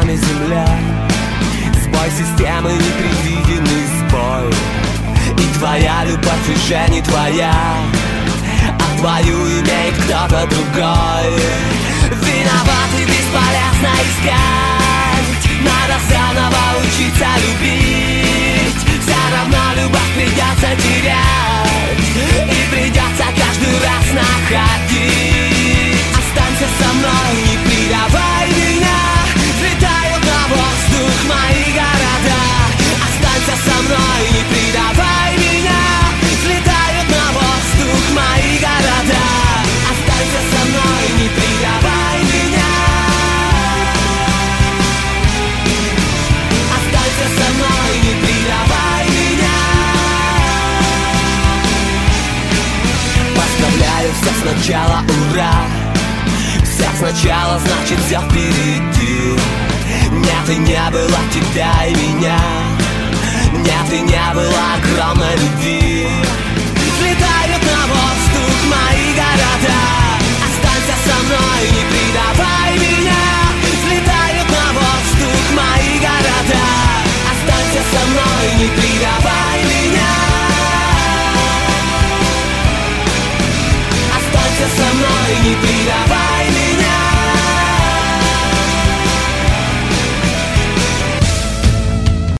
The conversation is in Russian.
нами земля. Сбой системы, непредвиденный сбой. И твоя любовь уже не твоя, а твою имеет кто-то другой. Виноват и бесполезно искать, надо заново учиться любить. Все равно любовь придется терять, и придется каждый раз находить. Останься со мной, не предавай меня. Взлетают на воздух мои города. Останься со мной, не предавай меня. Взлетают на воздух мои города. Останься со мной, не предавай меня. Останься со мной, не предавай меня. Поставляю все сначала, ура. Все сначала, значит все впереди. Нет, и не было тебя и меня. Нет, и не было огромной любви.